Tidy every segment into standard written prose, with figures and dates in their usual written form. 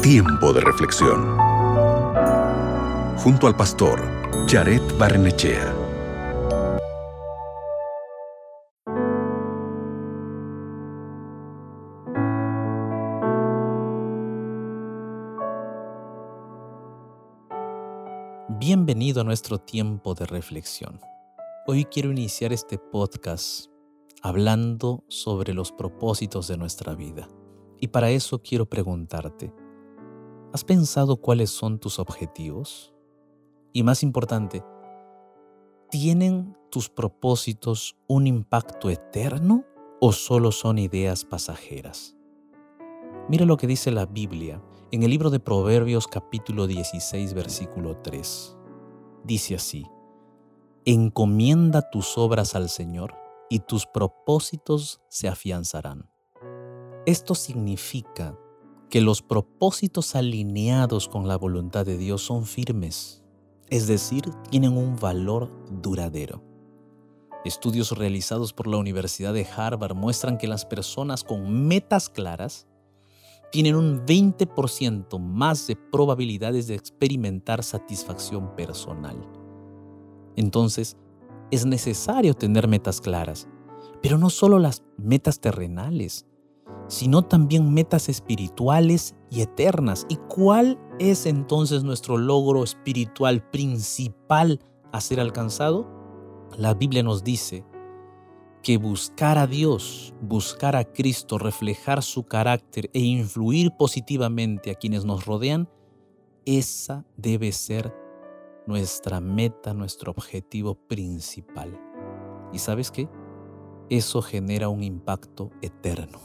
Tiempo de reflexión. Junto al pastor Jared Barnechea. Bienvenido a nuestro tiempo de reflexión. Hoy quiero iniciar este podcast hablando sobre los propósitos de nuestra vida. Y para eso quiero preguntarte, ¿has pensado cuáles son tus objetivos? Y más importante, ¿tienen tus propósitos un impacto eterno o solo son ideas pasajeras? Mira lo que dice la Biblia en el libro de Proverbios capítulo 16, versículo 3. Dice así: encomienda tus obras al Señor y tus propósitos se afianzarán. Esto significa que los propósitos alineados con la voluntad de Dios son firmes, es decir, tienen un valor duradero. Estudios realizados por la Universidad de Harvard muestran que las personas con metas claras tienen un 20% más de probabilidades de experimentar satisfacción personal. Entonces, es necesario tener metas claras, pero no solo las metas terrenales, sino también metas espirituales y eternas. ¿Y cuál es entonces nuestro logro espiritual principal a ser alcanzado? La Biblia nos dice que buscar a Dios, buscar a Cristo, reflejar su carácter e influir positivamente a quienes nos rodean, esa debe ser nuestra meta, nuestro objetivo principal. ¿Y sabes qué? Eso genera un impacto eterno.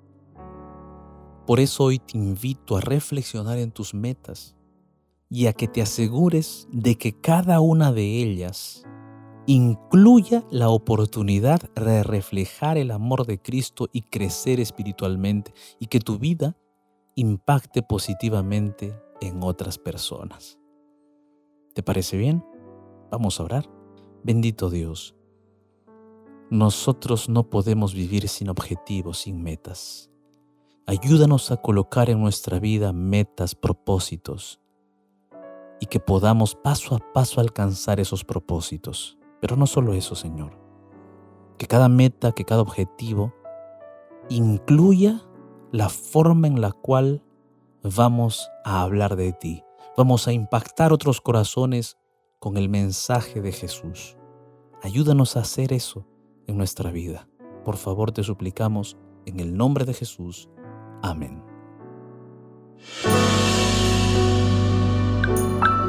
Por eso hoy te invito a reflexionar en tus metas y a que te asegures de que cada una de ellas incluya la oportunidad de reflejar el amor de Cristo y crecer espiritualmente, y que tu vida impacte positivamente en otras personas. ¿Te parece bien? Vamos a orar. Bendito Dios, nosotros no podemos vivir sin objetivos, sin metas. Ayúdanos a colocar en nuestra vida metas, propósitos, y que podamos paso a paso alcanzar esos propósitos. Pero no solo eso, Señor. Que cada meta, que cada objetivo incluya la forma en la cual vamos a hablar de ti. Vamos a impactar otros corazones con el mensaje de Jesús. Ayúdanos a hacer eso en nuestra vida. Por favor, te suplicamos en el nombre de Jesús. Amén.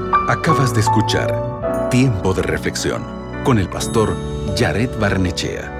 Acabas de escuchar Tiempo de reflexión con el pastor Jared Barnechea.